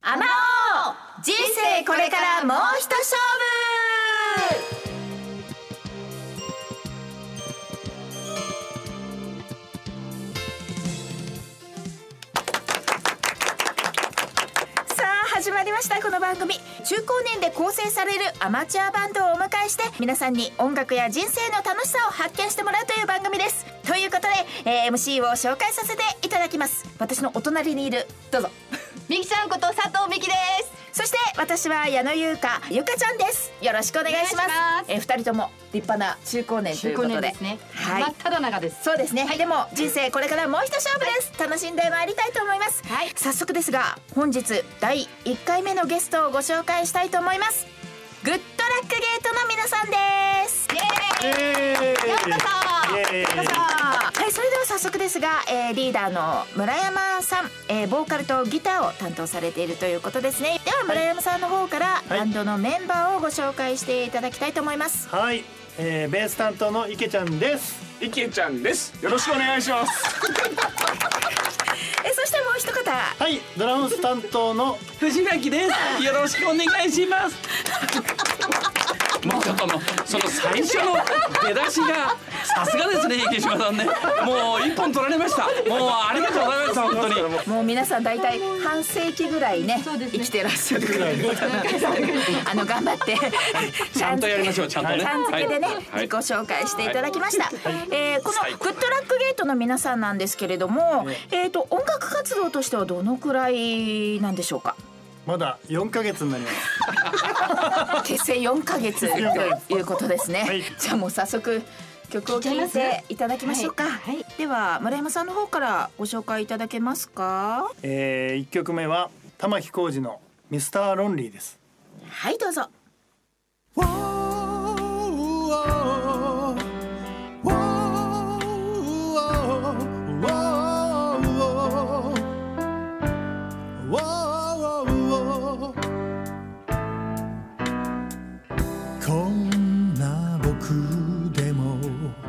アマオ人生これからもう一勝負。始まりました。この番組、中高年で構成されるアマチュアバンドをお迎えして、皆さんに音楽や人生の楽しさを発見してもらうという番組です。ということで、MC を紹介させていただきます。私のお隣にいる、どうぞみきちゃんこと佐藤みきです。 そして私は矢野優香ゆかちゃんです。よろしくお願いします。2人とも立派な中高年ということで、 ですね、 はい、 真っ只中です。 そうですね、 はい、 でも人生これからもう一勝負です、はい、楽しんでまいりたいと思います、はい、早速ですが本日第1回目のゲストをご紹介したいと思います。グッドラックゲートの皆さんです。 イエーイ、ようこそようこそ。 はい、それでは早速ですが、リーダーの村山さん、ボーカルとギターを担当されているということですね。では村山さんの方からバンドのメンバーをご紹介していただきたいと思います。 はい、ベース担当の池ちゃんです。 池ちゃんです。よろしくお願いしますそしてもう一方、 はい、ドラムス担当の藤巻です。よろしくお願いしますもうその最初の出だしがさすがですね、池島さんね。もう一本取られました。もうありがとうございました。本当にもう皆さん大体半世紀ぐらいね、生きてらっしゃるぐらい頑張ってちゃんとやりましょう。ちゃんとね、 さん付けでね、 はい、 自己紹介していただきました、 はい、 このグッドラックゲートの皆さんなんですけれども、音楽活動としてはどのくらいなんでしょうか。 まだ4ヶ月になります結成4ヶ月ということですね、はい、じゃあもう早速曲を聴いていただきましょうか、はいはい、では村山さんの方からご紹介いただけますか。 1曲目は玉置浩二のミスターロンリーです。 はい、どうぞ。 こんな僕でも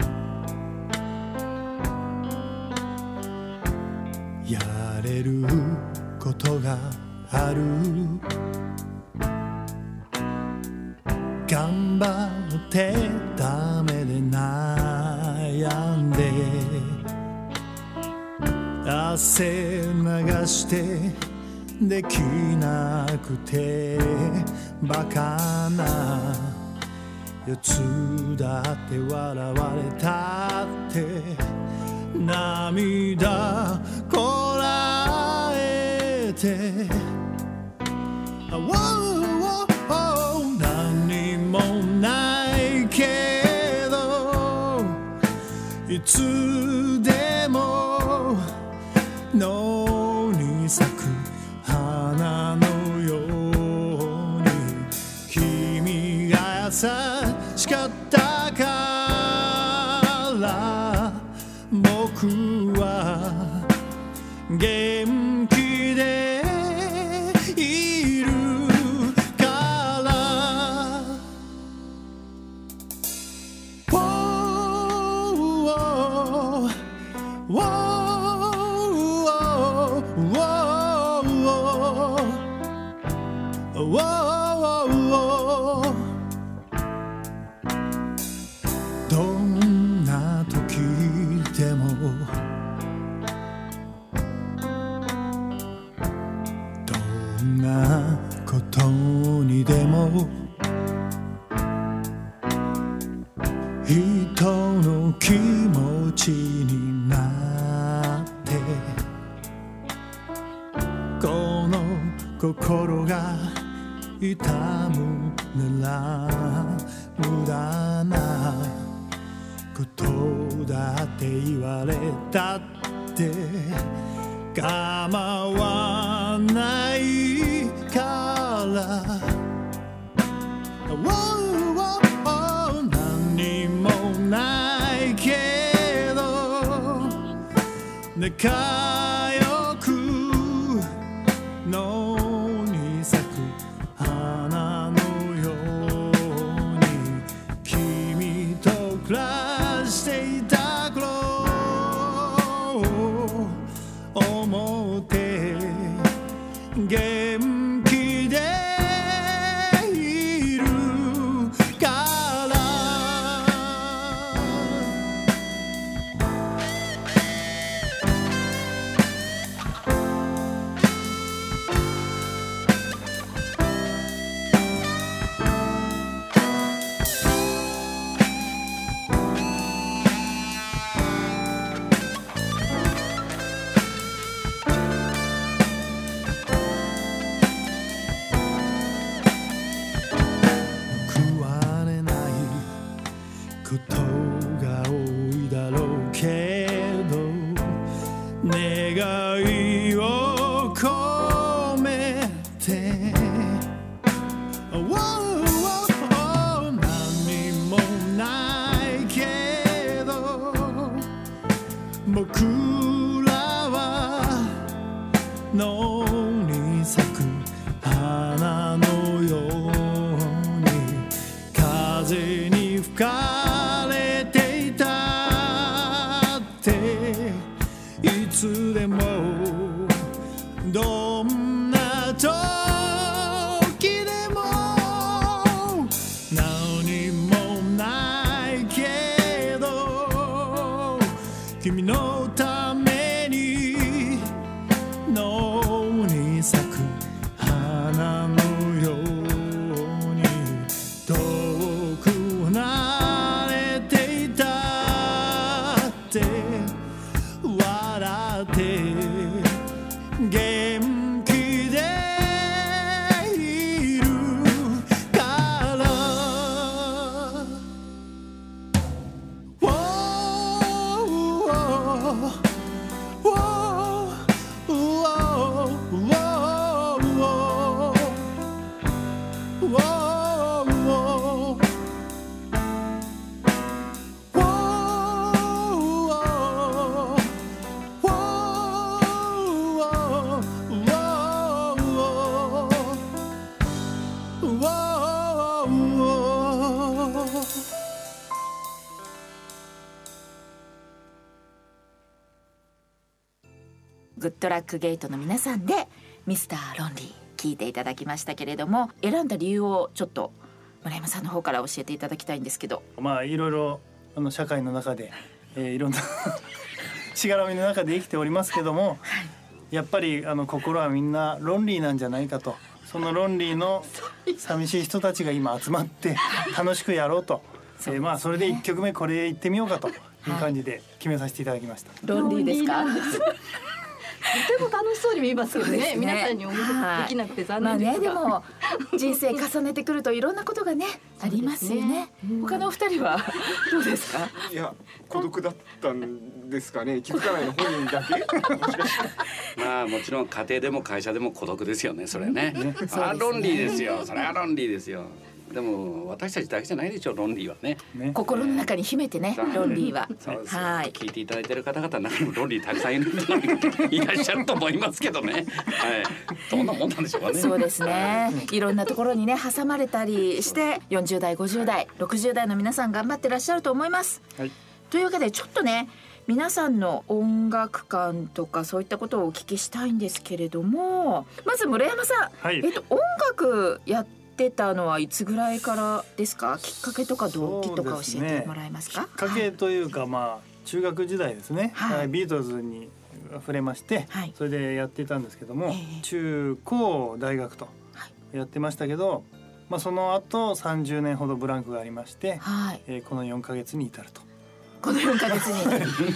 やれることがある。頑張ってダメで悩んで汗流してできなくてバカなやつだって笑われたって涙こらえて何もないけどいつでも野に咲く花のように君が優しかったから僕は元気でいるからどんな時でもどんなことにでも人の気持ちになってこの心が痛むなら無駄なことだって言われたって構わないから何もないけど仲良く野に咲く花のように君と暮らしていた頃を思って元ドラッグゲートの皆さんでミスターロンリー聞いていただきましたけれども、選んだ理由をちょっと村山さんの方から教えていただきたいんですけど。 まあいろいろ社会の中で、いろんなしがらみの中で生きておりますけども、やっぱり心はみんなロンリーなんじゃないかと、そのロンリーの寂しい人たちが今集まって楽しくやろうと、まあそれで1曲目これ行ってみようかという感じで決めさせていただきました。 ロンリーですか？ とても楽しそうに見えますけど ね、皆さんにお見せできなくて残念ですが、 まあね、でも人生重ねてくるといろんなことがねありますよね。他のお二人はどうですか？ いや孤独だったんですかね。気づかないの本人だけもしかしてまあもちろん家庭でも会社でも孤独ですよね、それね。ロンリーですよ、それはロンリーですよ。でも私たちだけじゃないでしょ、ロンリーはね。 心の中に秘めてね、ロンリーは。 そうですよ。 はい。 聞いていただいている方々の中にもロンリーたくさんいらっしゃると思いますけどね。はい。どんなもんなんでしょうかね。 そうですね。いろんなところにね挟まれたりして40代50代60代の皆さん頑張ってらっしゃると思います。 はい。 というわけでちょっとね皆さんの音楽観とかそういったことをお聞きしたいんですけれども、まず村山さん、 はい。 音楽やってたのはいつぐらいからですか？きっかけとか動機とか教えてもらえますか？ きっかけというか、まあ中学時代ですね、 はいビートルズに触れまして、 はいそれでやっていたんですけども、 ええ中高大学とやってましたけど、まあ、その後30年ほどブランクがありまして、 はいこの4ヶ月に至ると。 この4ヶ月に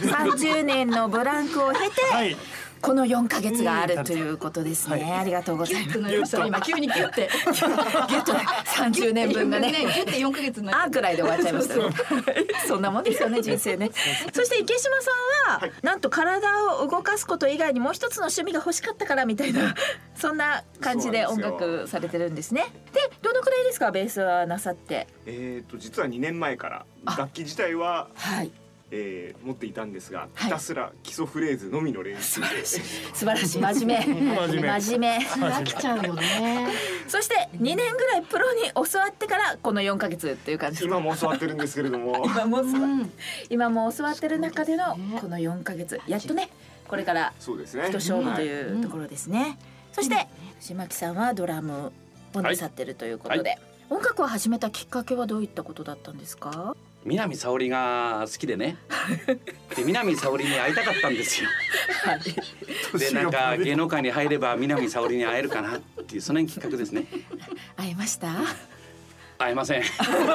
30年のブランクを経て、 はいこの4ヶ月があるということですね、 はいありがとうございます。 なりました今急にギュッてギュッと30年分がねギュッて4ヶ月になあーくらいで終わっちゃいましたねそんなもんですよね人生ね。そして池島さんは、なんと体を動かすこと以外にもう一つの趣味が欲しかったからみたいなそんな感じで音楽されてるんですね。でどのくらいですかベースはなさって？ 実は2年前から楽器自体ははい持っていたんですが、 はいひたすら基礎フレーズのみの練習で、 素晴らしい真面目真面目飽きちゃうよね。 そして2年ぐらいプロに教わってからこの4ヶ月っていう感じですか？ 今も教わってるんですけれども今も教わってる中でのこの4ヶ月やっとねこれからそうですね、 一勝負というところですね。そして島木さんはドラムをなさってるということで、音楽を始めたきっかけはどういったことだったんですか？ 南沙織が好きでねで南沙織に会いたかったんですよでなんか芸能界に入れば南沙織に会えるかなっていうその辺きっかけですね。 会えました？ 会えませんじゃ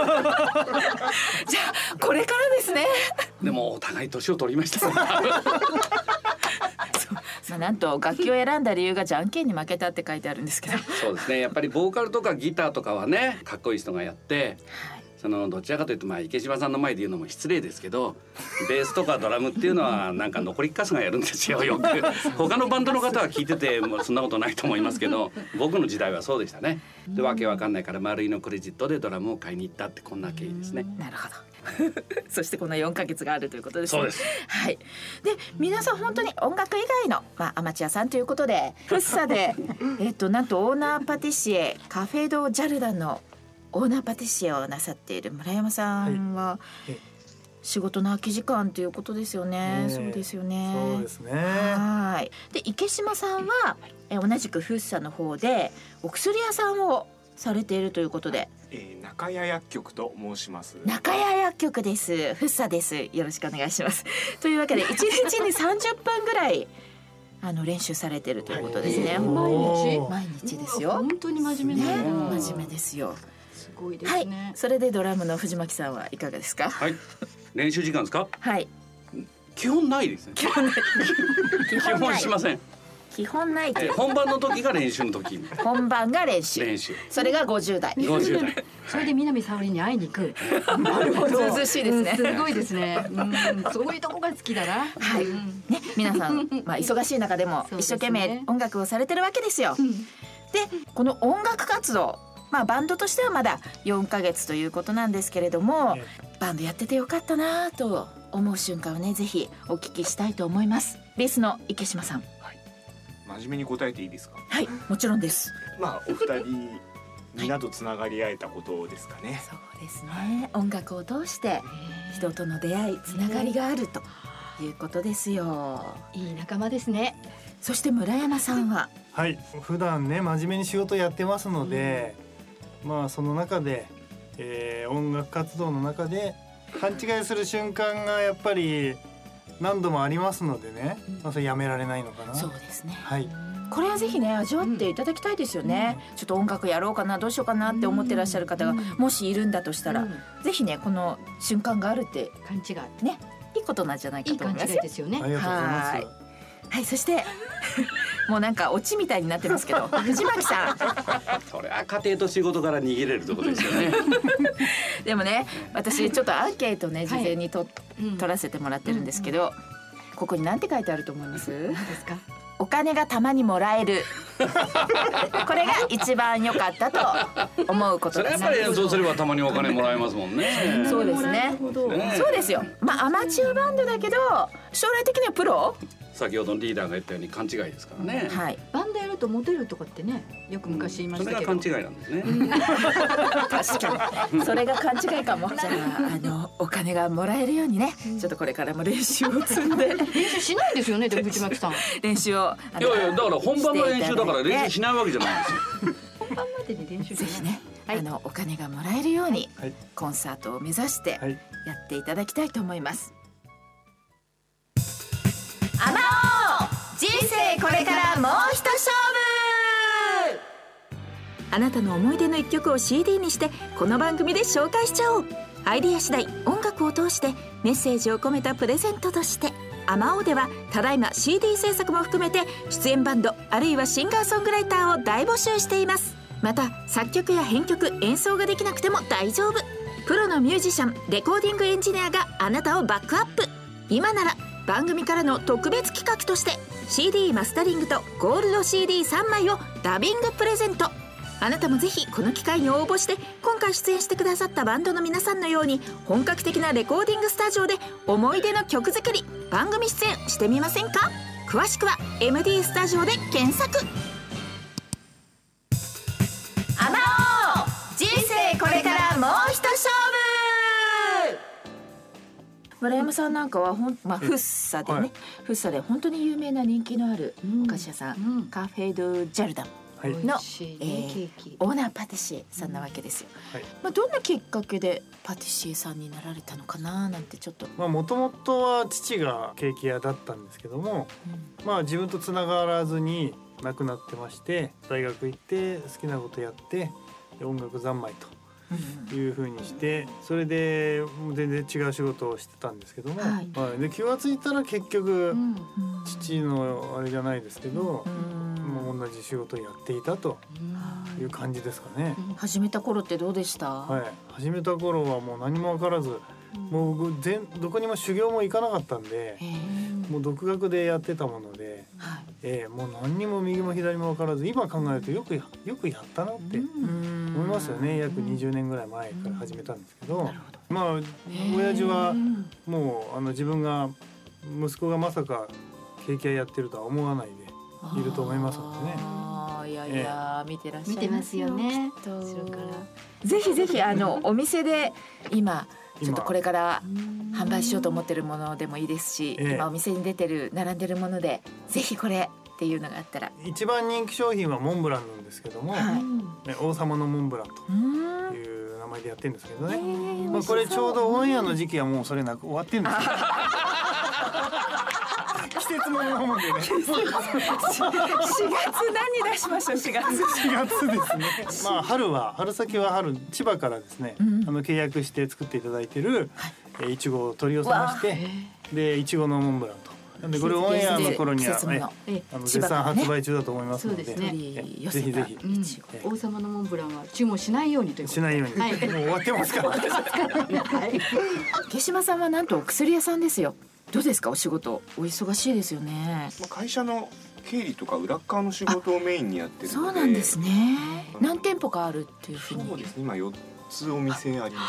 あこれからですねでもお互い年を取りましたまあなんと楽器を選んだ理由がじゃんけんに負けたって書いてあるんですけどそうですねやっぱりボーカルとかギターとかはねかっこいい人がやってどちらかというと池島さんの前で言うのも失礼ですけどベースとかドラムっていうのはなんか残りっかすがやるんですよよく他のバンドの方は聞いててもうそんなことないと思いますけど僕の時代はそうでしたね。でわけわかんないから丸井のクレジットでドラムを買いに行ったってこんな経緯ですね。 なるほどそしてこの4ヶ月があるということですね。 そうです。 はい。で皆さん本当に音楽以外の、アマチュアさんということでフッサでなんとオーナーパティシエカフェドジャルダンのオーナーパティシエをなさっている村山さんは、仕事の空き時間ということですよね。そうですよね。 そうですね。 はい。で池島さんは同じくフッサの方でお薬屋さんをされているということで、 中谷薬局と申します。 中谷薬局です。フッサです。よろしくお願いします。というわけで1日に30分ぐらい練習されているということですね。毎日ですよ。 本当に真面目な、 真面目ですよ。 すごいですね。 はい。それでドラムの藤巻さんはいかがですか？ はい。練習時間ですか？ はい。 基本ないですね。基本しません。 基本ないという。 本番の時が練習の時。 本番が練習。それが50代。 50代。 それで南沙織に会いに行く。なるほど。 涼しいですね。 すごいですね。そういうとこが好きだな。 はい。ね、皆さん忙しい中でも一生懸命音楽をされてるわけですよ。で、この音楽活動、バンドとしてはまだ4ヶ月ということなんですけれども、バンドやっててよかったなと思う瞬間をね、ぜひお聞きしたいと思います。ベースの池島さん。 真面目に答えていいですか？ はい、もちろんです。 お二人みんなとつながり合えたことですかね。 そうですね。音楽を通して人との出会い、つながりがあるということですよ。 いい仲間ですね。 そして村山さんは、 はい、普段ね真面目に仕事やってますので、まあその中で、音楽活動の中で勘違いする瞬間がやっぱり何度もありますのでね、まあ、それやめられないのかな。 そうですね、 はい、 これはぜひね味わっていただきたいですよね、ちょっと音楽やろうかなどうしようかなって思ってらっしゃる方がもしいるんだとしたら、ぜひねこの瞬間があるって勘違いねいいことなんじゃないかと思いますよ。 いい勘違いですよね。 ありがとうございます。 はい、そしてもうなんかオチみたいになってますけど藤巻さんそれは家庭と仕事から逃げれるところですよね。 でもね私ちょっとアンケートね事前に取らせてもらってるんですけど、ここに何て書いてあると思います？ 何ですか？ お金がたまにもらえるこれが一番良かったと思うことです。 それやっぱり演奏すればたまにお金もらえますもんね。 そうですね。そうですよ。まあアマチュアバンドだけど将来的にはプロ。 先ほどのリーダーが言ったように勘違いですからね。 はい。 バンドやるとモテるとかってねよく昔言いましたけど、 それが勘違いなんですね。 確かにそれが勘違いかも。じゃあお金がもらえるようにね、ちょっとこれからも練習を積んで練習しないですよね。でも藤巻さん練習をいやいやだから本番の練習だから練習しないわけじゃないんですよ。 本番までに練習ぜひね、 はい、 お金がもらえるように、 はい、 コンサートを目指してやっていただきたいと思います。アマオ人生これからもう一勝負。あなたの思い出の一曲を CD にしてこの番組で紹介しちゃおう。アイディア次第音楽を通してメッセージを込めたプレゼントとしてアマオではただいま CD 制作も含めて出演バンドあるいはシンガーソングライターを大募集しています。また作曲や編曲演奏ができなくても大丈夫。プロのミュージシャンレコーディングエンジニアがあなたをバックアップ。今なら番組からの特別企画として CD マスタリングとゴールド CD3 枚をダビングプレゼント。あなたもぜひこの機会に応募して今回出演してくださったバンドの皆さんのように本格的なレコーディングスタジオで思い出の曲作り番組出演してみませんか。詳しくは MD スタジオで検索。アマオ人生これからもう一勝負。村山さんなんかはフッサでね、はい、フッサで本当に有名な人気のあるお菓子屋さん、カフェ・ドゥ・ジャルダンの、オーナーパティシエさんなわけですよ、はい。まあ、どんなきっかけでパティシエさんになられたのかななんてちょっと。 もともとは父がケーキ屋だったんですけども、まあ自分とつながらずに亡くなってまして、大学行って好きなことやって音楽三昧という風にして、それで全然違う仕事をしてたんですけども、はい、で気がついたら結局父のあれじゃないですけど、もう同じ仕事をやっていたという感じですかね。 始めた頃ってどうでした？ はい、始めた頃はもう何も分からず、もうどこにも修行も行かなかったんで、もう独学でやってたもので、もう何にも右も左も分からず、今考えるとよくやったなって思いますよね。約20年ぐらい前から始めたんですけど、まあ親父はもう自分が息子がまさかケーキ屋やってるとは思わないでいると思いますのでね。 いやいや、見てらっしゃいますよ。 見てますよね。 ぜひぜひお店で今ちょっとこれから販売しようと思ってるものでもいいですし、今お店に出てる並んでるものでぜひこれっていうのがあったら。 一番人気商品はモンブランなんですけども、王様のモンブランという名前でやってるんですけどね、まあ、これちょうどオンエアの時期はもうそれなく終わってるんですよ季節ものもんでね4月何出しましょう。4月ですね。まあ春先は千葉からですね、契約して作っていただいてるいちごを取り寄せまして、でいちごのモンブランと。なんでこれオンエアの頃には絶賛発売中だと思いますので、ぜひぜひ王様のモンブランは注文しないようにということで。 しないように、もう終わってますから毛島さんはなんとお薬屋さんですよ。どうですかお仕事。お忙しいですよね。 会社の経理とか裏側の仕事をメインにやってるので。 そうなんですね。何店舗かあるっていうふうに。 そうですね、今4つお店あります。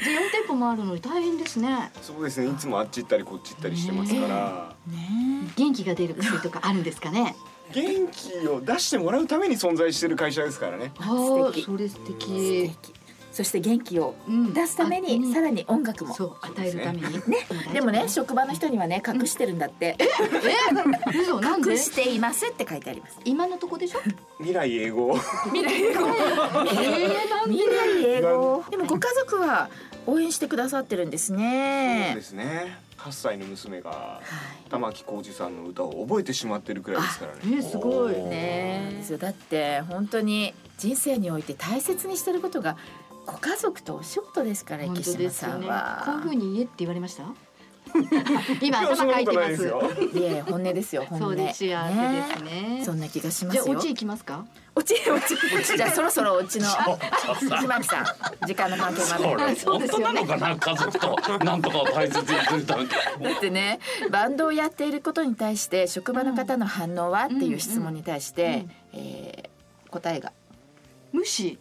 4店舗もあるのに大変ですね。 そうですね、いつもあっち行ったりこっち行ったりしてますから、 元気が出る薬とかあるんですかね。 元気を出してもらうために存在してる会社ですからね。 それ素敵。 そして元気を出すために、さらに音楽もそう与えるためにね。 でもね、職場の人にはね隠してるんだって。 嘘なんで？ 隠していますって書いてあります。 今のとこでしょ？ 未来英語。 未来英語。未来英語。でもご家族は応援してくださってるんですね。 そうですね。8歳の娘が玉置浩二さんの歌を覚えてしまってるくらいですからね。 すごいね。だって本当に人生において大切にしてることがご家族とお仕事ですから、池島さんは。 こういう風に言えって言われました？今頭書いてます。 いえ、本音ですよ、本音。 そうです、幸せですね。 そんな気がしますよ。 じゃあオチ行きますか？ オチじゃあそろそろオチの藤巻さん、時間の関係まで。 本当なのかな、家族となんとかを大切にするために。だってね、バンドをやっていることに対して職場の方の反応はっていう質問に対して答えが無視。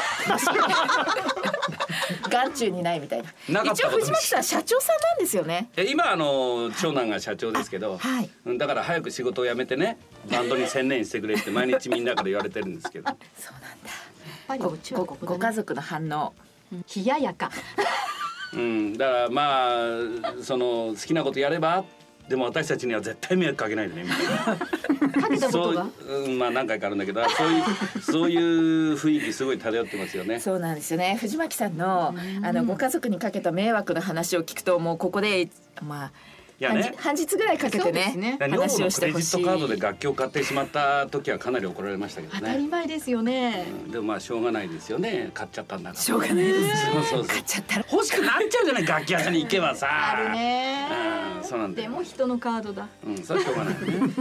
眼中にないみたいな。一応藤巻さん社長さんなんですよね。 今長男が社長ですけど、 はい、 だから早く仕事を辞めてね、バンドに専念してくれって毎日みんなから言われてるんですけど。 そうなんだ。 やっぱりオチはここだね。 ご家族の反応、 冷ややか。 だからまあその好きなことやれば。でも私たちには絶対迷惑かけないでねみたいな。 かけたことが？ まあ何回かあるんだけど、そういう雰囲気すごい漂ってますよね。 そうなんですよね。藤巻さんのご家族にかけた迷惑の話を聞くと、もうここでまあ半日ぐらいかけてね話をしてほしい。 クレジットカードで楽器を買ってしまった時はかなり怒られましたけどね。 当たり前ですよね。 でもまあしょうがないですよね。買っちゃったんだから。 しょうがないです。 そう買っちゃったら欲しくなっちゃうじゃない、楽器屋さんに行けばさ。 あるね。 そうなんだよ。 でも人のカードだ。 それはしょうがない。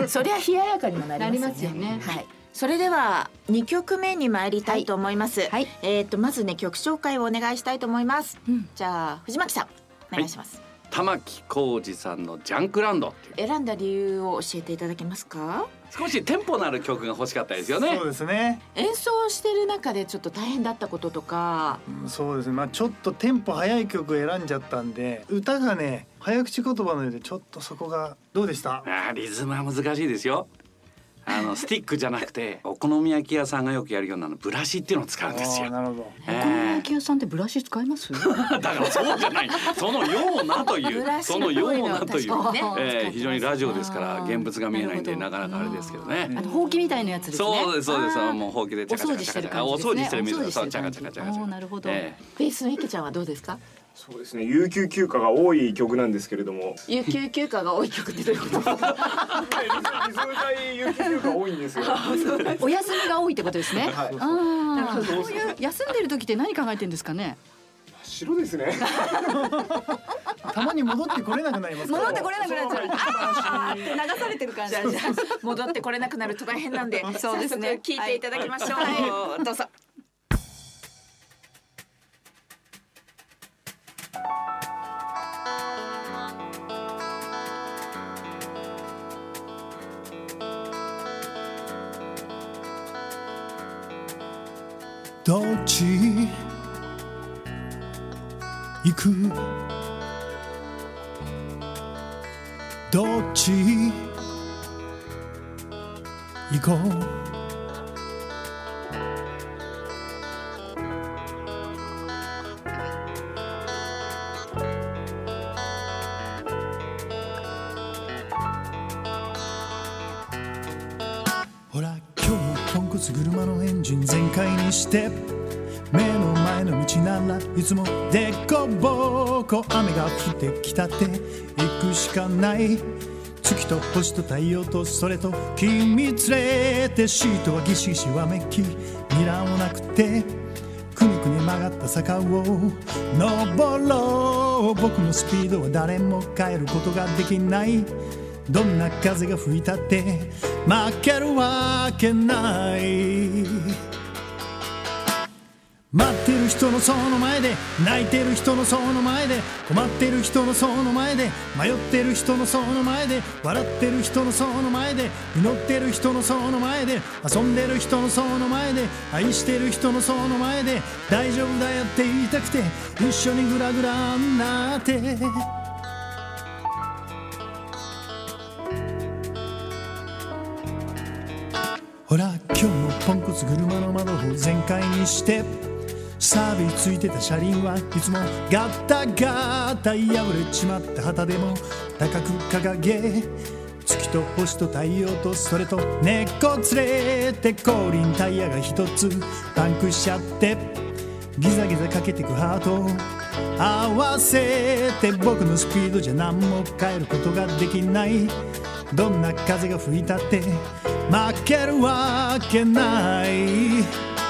そりゃ冷ややかにもなりますよね。はい。それでは2曲目に参りたいと思います。まずね、曲紹介をお願いしたいと思います。じゃあ藤巻さんお願いします。 玉置浩二さんのジャンクランドっていう。 選んだ理由を教えていただけますか？ 少しテンポのある曲が欲しかったですよね。 そうですね。 演奏してる中でちょっと大変だったこととか。 そうですね。まあちょっとテンポ速い曲を選んじゃったんで、歌がね早口言葉のようでちょっとそこがどうでした？ リズムは難しいですよ。スティックじゃなくてお好み焼き屋さんがよくやるようなブラシっていうのを使うんですよ。 なるほど。 お好み焼き屋さんってブラシ使います？ だからそうじゃない、そのようなというそのようなという、非常にラジオですから現物が見えないんでなかなかあれですけどね。 ほうきみたいなやつですね。 そうですそうです。もうほうきでチャカチャカチャカチャカ、お掃除してるみたいな。そうチャカチャカチャカチャカ。 なるほど。 ベースの池ちゃんはどうですか？ そうですね。有給休暇が多い曲なんですけれども。 有給休暇が多い曲ってどういうこと？リズム隊有給休暇多いんですよ。 お休みが多いってことですね。 はい。 そういう休んでる時って何考えてんですかね？ 白ですね。 たまに戻ってこれなくなりますから。 戻ってこれなくなっちゃう。あーって流されてる感じ。 戻ってこれなくなると大変なんで、 そうですね。 聞いていただきましょう。どうぞ。 どっち行く？どっち行こう？ほら今日もポンコツ車のエンジン全開にして目の前の道ならいつもでこぼこ雨が降ってきたって行くしかない月と星と太陽とそれと君連れてシートはギシギシわめきミラーもなくてくにくに曲がった坂を登ろう僕のスピードは誰も変えることができないどんな風が吹いたって負けるわけない待ってる人のその前で泣いてる人のその前で困ってる人のその前で迷ってる人のその前で笑ってる人のその前で祈ってる人のその前で遊んでる人のその前で愛してる人のその前で大丈夫だよって言いたくて一緒にグラグラになってほら今日もポンコツ車の窓を全開にして錆びついてた車輪はいつもガタガタ破れちまった旗でも高く掲げ、月と星と太陽とそれと根っこ連れて後輪タイヤが一つパンクしちゃって、ギザギザかけてくハートを合わせて、僕のスピードじゃ何も変えることができない。どんな風が吹いたって負けるわけない。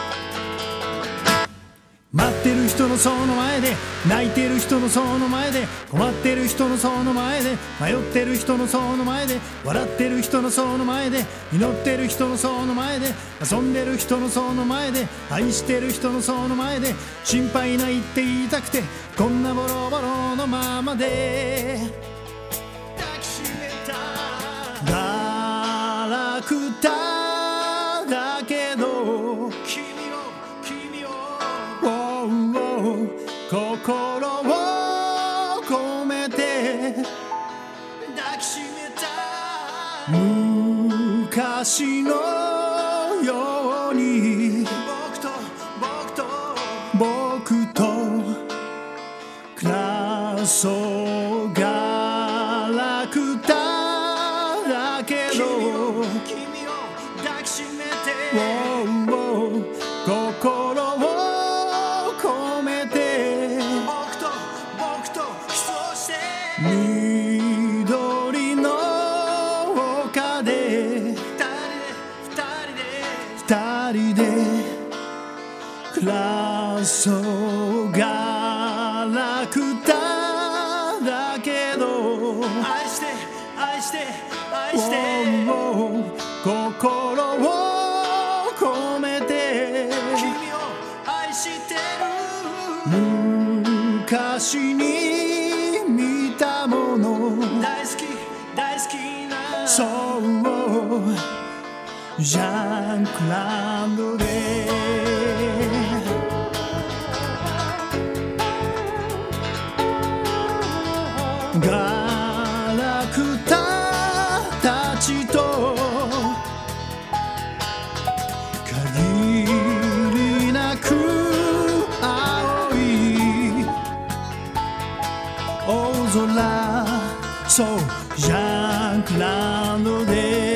待ってる人のその前で、泣いてる人のその前で、困ってる人のその前で、迷ってる人のその前で、笑ってる人のその前で、祈ってる人のその前で、遊んでる人のその前で、愛してる人のその前で、心配ないって言いたくてこんなボロボロのままで抱きしめた。ガラクタだけど心を込めて抱きしめた。昔のように僕と暮らそうガラクタだけど、君を抱きしめて心を緑の丘で二人で暮らそうガラクタだけど、愛して愛して愛して心を込めて君を愛してる。昔に見たもの大好き大好きな、そうジャンクランドでガラクタたちと限りなく青い大空、そうジャンクランドで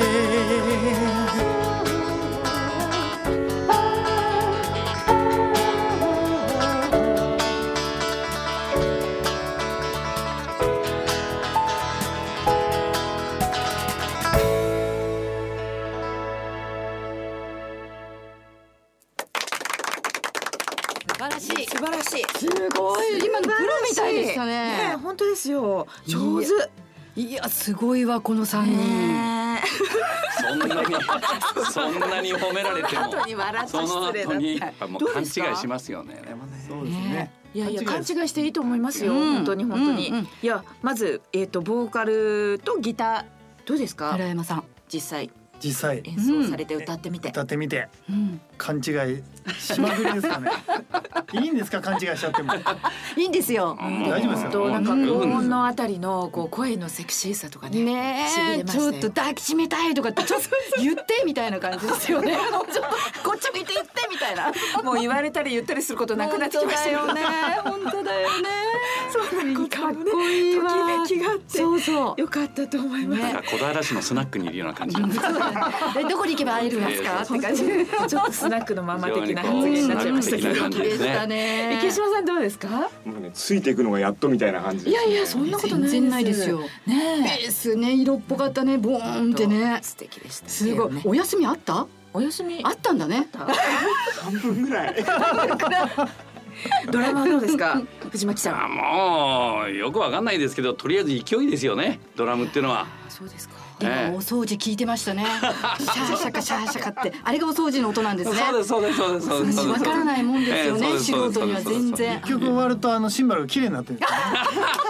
素晴らしい。 すごい、今のプロみたいでしたね。 本当ですよ。上手。 いやすごいわこの3人。 そんなに褒められても後に笑ってその失礼だ後にった。 もう勘違いしますよね。 そうですね。 いやいや勘違いしていいと思いますよ。 うん本当に本当に。 うんうんいやまずボーカルとギターどうですか。 村山さん。 実際演奏されて歌ってみて。 歌ってみてうん勘違いしまくりですかね。いいんですか勘違いしちゃっても。 いいんですよ。 大丈夫ですよ。 となんか高音のあたりのこう声のセクシーさとかね。 ねえ、 しびれましたよちょっと抱きしめたいとかってちょっと言ってみたいな感じですよね。ちょっとこっち向いて言ってみたいな。 もう言われたり言ったりすることなくなってきましたよね。 本当だよね。 そうなんかかっこいいわ。 ときめきがあってそうそう。 よかったと思います。 なんか小田原市のスナックにいるような感じ。 どこに行けば会えるんですかって感じ。 ちょっとスナックのママ的な発言になっちゃいましたけど。 非常にこうスナック的な感じですねでしたね。 池島さんどうですか。 もうねついていくのがやっとみたいな感じです、ね。 いやいやそんなことないです。 全然ないですよ。 ねベースね色っぽかったねボーンってね。 素敵でした。 すごい。お休みあった？ お休みあったんだね。 半分ぐらい。 ドラマはどうですか藤巻さん。 あもうよくわかんないですけどとりあえず勢いですよねドラムっていうのは。 そうですか。 でもお掃除聞いてましたね。シャーシャカシャーシャカってあれがお掃除の音なんですね。 そうですそうですそうですそうです。 わからないもんですよね。 そうです素人には全然。 結局終わるとシンバルが綺麗になってるんですよね。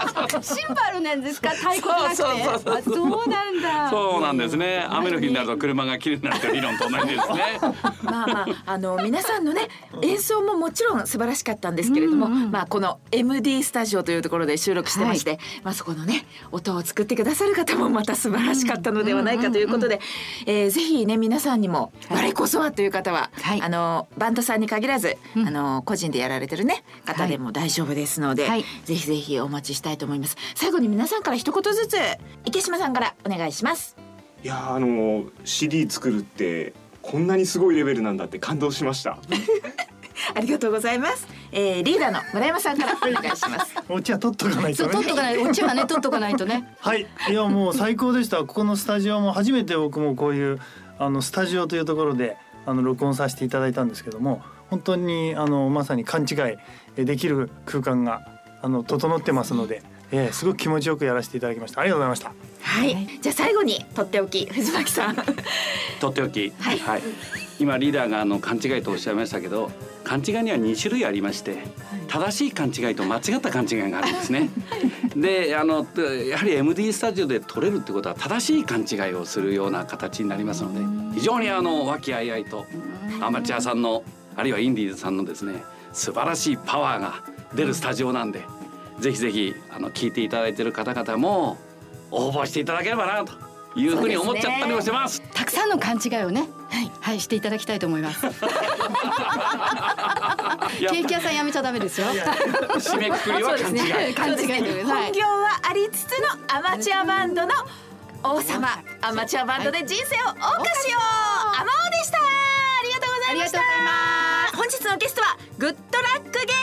シンバルなんですか、太鼓じゃなくて。そうなんだ。 そうなんですね。雨の日になると車がきれいになるという理論と同じですね。 まあ皆さんのね演奏ももちろん素晴らしかったんですけれども、この MD スタジオというところで収録してまして、そこのね音を作ってくださる方もまた素晴らしかったのではないかということで、ぜひね皆さんにも我こそはという方は、バンドさんに限らず、個人でやられてるね方でも大丈夫ですので、ぜひぜひお待ちしたいと思います。最後に皆さんから一言ずつ池島さんからお願いします。 いやCD 作るってこんなにすごいレベルなんだって感動しました。 ありがとうございます。リーダーの村山さんからお願いします。 お茶取っとかないとね。 取っとかない、お茶はね取っとかないとね。 はい、いやもう最高でした。ここのスタジオも初めて僕もこういうスタジオというところで録音させていただいたんですけども、本当にまさに勘違いできる空間が整ってますので、すごく気持ちよくやらせていただきました。ありがとうございました。 はい、じゃあ最後にとっておき藤巻さん。 とっておき、はい、今リーダーが勘違いとおっしゃいましたけど、勘違いには2種類ありまして、正しい勘違いと間違った勘違いがあるんですね。でやはり MD スタジオで撮れるってことは正しい勘違いをするような形になりますので、非常に和気あいあいとアマチュアさんのあるいはインディーズさんのですね素晴らしいパワーが出るスタジオなんで、ぜひぜひ聞いていただいている方々も応募していただければなというふうに思っちゃったりもしてます。 たくさんの勘違いをね、していただきたいと思います。ケーキ屋さんやめちゃダメですよ。 締めくくりは勘違い。 勘違いで、 本業はありつつのアマチュアバンドの王様、アマチュアバンドで人生を謳歌しよう、アマオでした。ありがとうございました。本日のゲストはグッドラックゲー